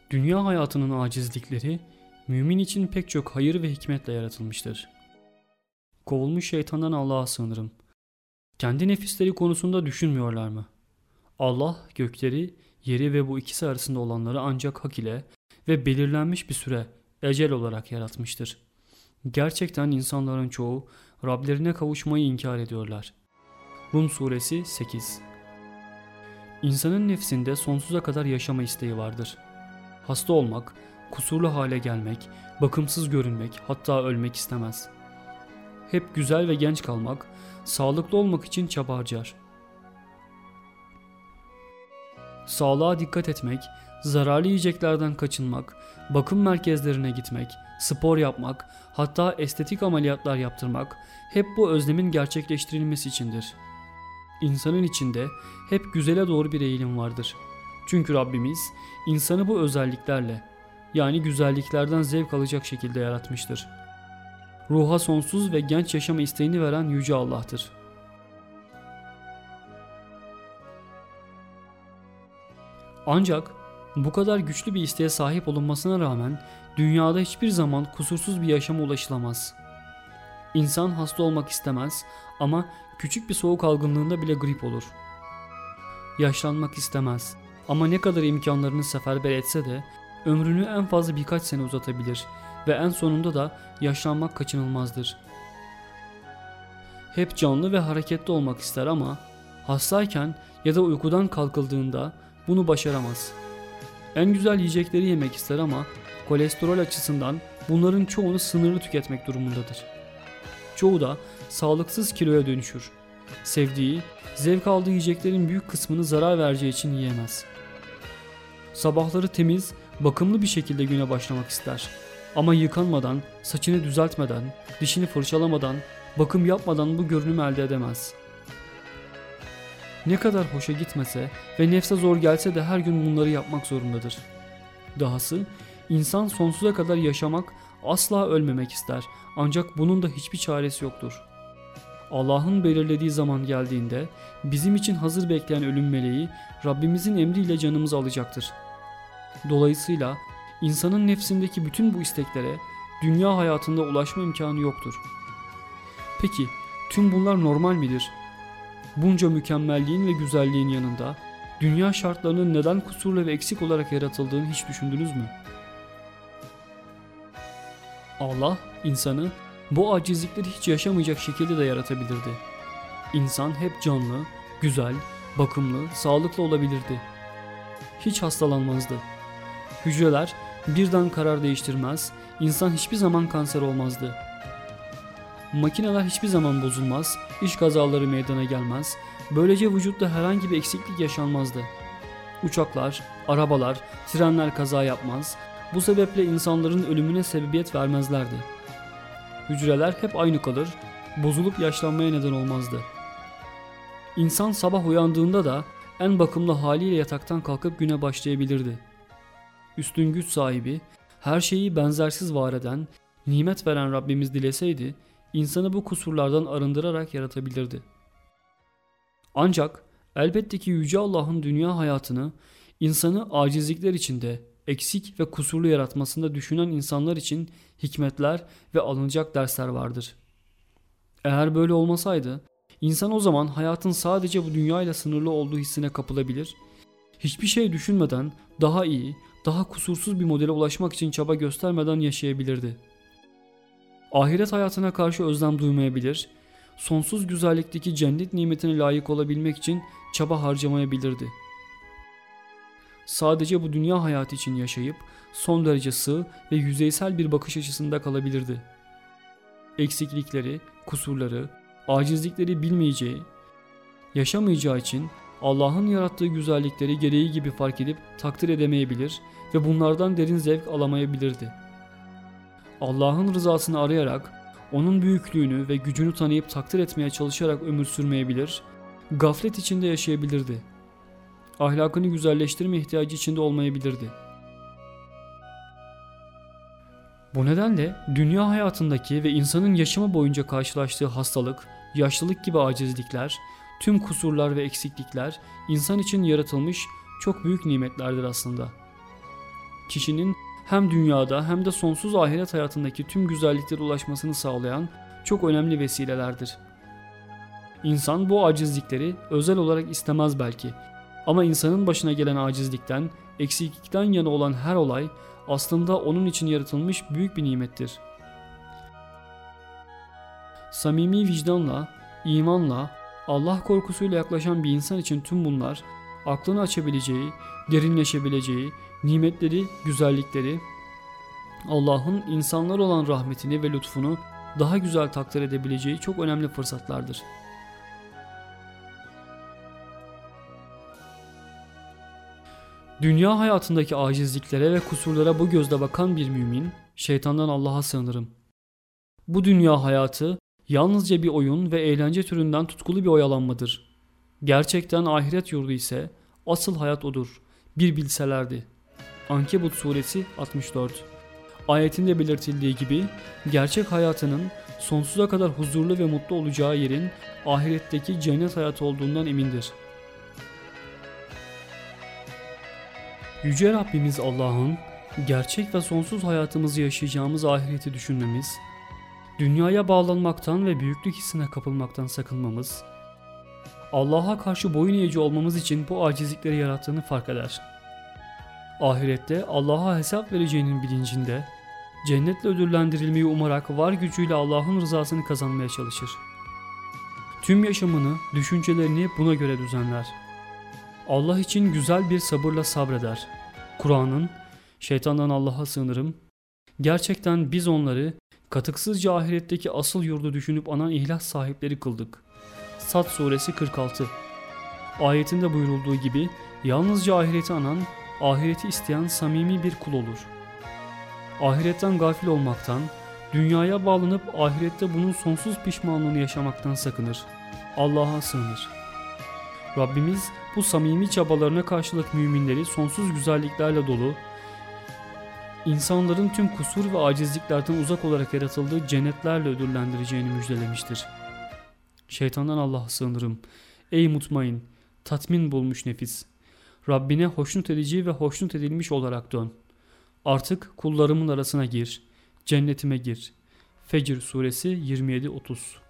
Dünya hayatının acizlikleri mümin için pek çok hayır ve hikmetle yaratılmıştır. Kovulmuş şeytandan Allah'a sığınırım. Kendi nefisleri konusunda düşünmüyorlar mı? Allah gökleri, yeri ve bu ikisi arasında olanları ancak hak ile ve belirlenmiş bir süre, ecel olarak yaratmıştır. Gerçekten insanların çoğu Rablerine kavuşmayı inkar ediyorlar. Rum suresi 8. İnsanın nefsinde sonsuza kadar yaşama isteği vardır. Hasta olmak, kusurlu hale gelmek, bakımsız görünmek, hatta ölmek istemez. Hep güzel ve genç kalmak, sağlıklı olmak için çaba harcar. Sağlığa dikkat etmek, zararlı yiyeceklerden kaçınmak, bakım merkezlerine gitmek, spor yapmak, hatta estetik ameliyatlar yaptırmak hep bu özlemin gerçekleştirilmesi içindir. İnsanın içinde hep güzele doğru bir eğilim vardır. Çünkü Rabbimiz insanı bu özelliklerle, yani güzelliklerden zevk alacak şekilde yaratmıştır. Ruha sonsuz ve genç yaşama isteğini veren Yüce Allah'tır. Ancak bu kadar güçlü bir isteğe sahip olunmasına rağmen dünyada hiçbir zaman kusursuz bir yaşama ulaşılamaz. İnsan hasta olmak istemez ama küçük bir soğuk algınlığında bile grip olur. Yaşlanmak istemez ama ne kadar imkanlarını seferber etse de ömrünü en fazla birkaç sene uzatabilir ve en sonunda da yaşlanmak kaçınılmazdır. Hep canlı ve hareketli olmak ister ama hastayken ya da uykudan kalkıldığında bunu başaramaz. En güzel yiyecekleri yemek ister ama kolesterol açısından bunların çoğunu sınırlı tüketmek durumundadır. Çoğu da sağlıksız kiloya dönüşür. Sevdiği, zevk aldığı yiyeceklerin büyük kısmını zarar vereceği için yiyemez. Sabahları temiz, bakımlı bir şekilde güne başlamak ister. Ama yıkanmadan, saçını düzeltmeden, dişini fırçalamadan, bakım yapmadan bu görünümü elde edemez. Ne kadar hoşa gitmese ve nefse zor gelse de her gün bunları yapmak zorundadır. Dahası insan sonsuza kadar yaşamak, asla ölmemek ister ancak bunun da hiçbir çaresi yoktur. Allah'ın belirlediği zaman geldiğinde bizim için hazır bekleyen ölüm meleği Rabbimizin emriyle canımızı alacaktır. Dolayısıyla insanın nefsindeki bütün bu isteklere dünya hayatında ulaşma imkanı yoktur. Peki tüm bunlar normal midir? Bunca mükemmelliğin ve güzelliğin yanında dünya şartlarının neden kusurlu ve eksik olarak yaratıldığını hiç düşündünüz mü? Allah insanı bu acizlikleri hiç yaşamayacak şekilde de yaratabilirdi. İnsan hep canlı, güzel, bakımlı, sağlıklı olabilirdi. Hiç hastalanmazdı. Hücreler birden karar değiştirmez, insan hiçbir zaman kanser olmazdı. Makineler hiçbir zaman bozulmaz, iş kazaları meydana gelmez, böylece vücutta herhangi bir eksiklik yaşanmazdı. Uçaklar, arabalar, trenler kaza yapmaz, bu sebeple insanların ölümüne sebebiyet vermezlerdi. Hücreler hep aynı kalır, bozulup yaşlanmaya neden olmazdı. İnsan sabah uyandığında da en bakımlı haliyle yataktan kalkıp güne başlayabilirdi. Üstün güç sahibi, her şeyi benzersiz var eden, nimet veren Rabbimiz dileseydi, insanı bu kusurlardan arındırarak yaratabilirdi. Ancak elbette ki Yüce Allah'ın dünya hayatını, insanı acizlikler içinde, eksik ve kusurlu yaratmasında düşünen insanlar için hikmetler ve alınacak dersler vardır. Eğer böyle olmasaydı, insan o zaman hayatın sadece bu dünyayla sınırlı olduğu hissine kapılabilir, hiçbir şey düşünmeden daha iyi, daha kusursuz bir modele ulaşmak için çaba göstermeden yaşayabilirdi. Ahiret hayatına karşı özlem duymayabilir, sonsuz güzellikteki cennet nimetine layık olabilmek için çaba harcamayabilirdi. Sadece bu dünya hayatı için yaşayıp son derece sığ ve yüzeysel bir bakış açısında kalabilirdi. Eksiklikleri, kusurları, acizlikleri bilmeyeceği, yaşamayacağı için Allah'ın yarattığı güzellikleri gereği gibi fark edip takdir edemeyebilir ve bunlardan derin zevk alamayabilirdi. Allah'ın rızasını arayarak, onun büyüklüğünü ve gücünü tanıyıp takdir etmeye çalışarak ömür sürmeyebilir, gaflet içinde yaşayabilirdi. Ahlakını güzelleştirme ihtiyacı içinde olmayabilirdi. Bu nedenle dünya hayatındaki ve insanın yaşamı boyunca karşılaştığı hastalık, yaşlılık gibi acizlikler, tüm kusurlar ve eksiklikler insan için yaratılmış çok büyük nimetlerdir aslında. kişinin hem dünyada hem de sonsuz ahiret hayatındaki tüm güzelliklere ulaşmasını sağlayan çok önemli vesilelerdir. İnsan bu acizlikleri özel olarak istemez belki. Ama insanın başına gelen acizlikten, eksiklikten yana olan her olay aslında onun için yaratılmış büyük bir nimettir. Samimi vicdanla, imanla, Allah korkusuyla yaklaşan bir insan için tüm bunlar aklını açabileceği, derinleşebileceği, nimetleri, güzellikleri, Allah'ın insanlar olan rahmetini ve lütfunu daha güzel takdir edebileceği çok önemli fırsatlardır. Dünya hayatındaki acizliklere ve kusurlara bu gözle bakan bir mümin, şeytandan Allah'a sığınırım. Bu dünya hayatı yalnızca bir oyun ve eğlence türünden tutkulu bir oyalanmadır. Gerçekten ahiret yurdu ise asıl hayat odur. Bir bilselerdi. Ankebut suresi 64. Ayetinde belirtildiği gibi gerçek hayatının sonsuza kadar huzurlu ve mutlu olacağı yerin ahiretteki cennet hayatı olduğundan emindir. Yüce Rabbimiz Allah'ın gerçek ve sonsuz hayatımızı yaşayacağımız ahireti düşünmemiz, dünyaya bağlanmaktan ve büyüklük hissine kapılmaktan sakınmamız, Allah'a karşı boyun eğici olmamız için bu acizlikleri yarattığını fark eder. Ahirette Allah'a hesap vereceğinin bilincinde, cennetle ödüllendirilmeyi umarak var gücüyle Allah'ın rızasını kazanmaya çalışır. Tüm yaşamını, düşüncelerini buna göre düzenler. Allah için güzel bir sabırla sabreder. Kur'an'ın, şeytandan Allah'a sığınırım, gerçekten biz onları katıksızca ahiretteki asıl yurdu düşünüp anan ihlas sahipleri kıldık. Sad suresi 46. Ayetinde buyurulduğu gibi yalnızca ahireti anan, ahireti isteyen samimi bir kul olur. Ahiretten gafil olmaktan, dünyaya bağlanıp ahirette bunun sonsuz pişmanlığını yaşamaktan sakınır. Allah'a sığınır. Rabbimiz bu samimi çabalarına karşılık müminleri sonsuz güzelliklerle dolu, insanların tüm kusur ve acizliklerden uzak olarak yaratıldığı cennetlerle ödüllendireceğini müjdelemiştir. Şeytandan Allah'a sığınırım. Ey mutmain, tatmin bulmuş nefis! Rabbine hoşnut edici ve hoşnut edilmiş olarak dön. Artık kullarımın arasına gir, cennetime gir. Fecr suresi 27-30.